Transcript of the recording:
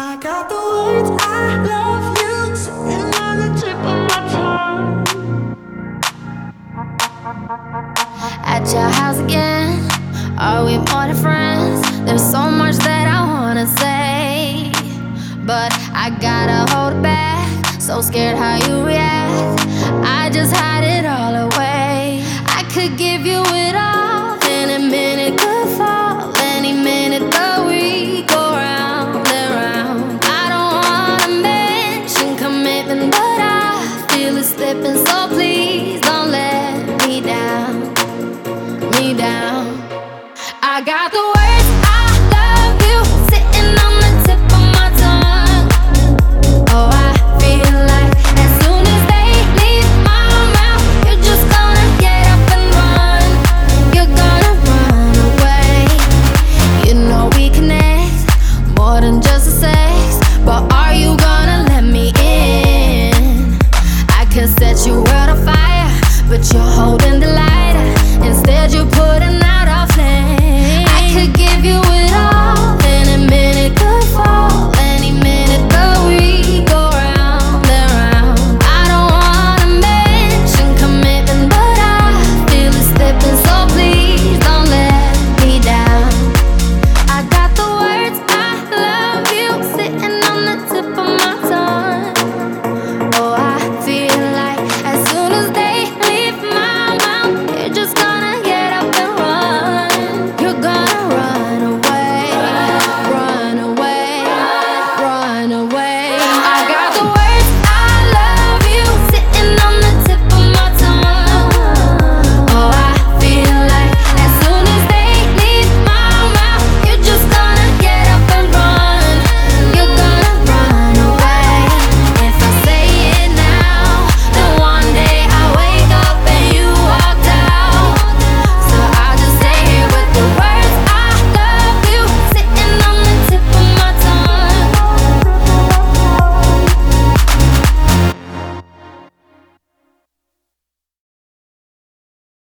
I got the words I love you sitting on the tip of my tongue. At your house again, are we more than friends? There's so much that I wanna say, but I gotta hold it back. So scared how you react, I just hide it all away. I could give you it all,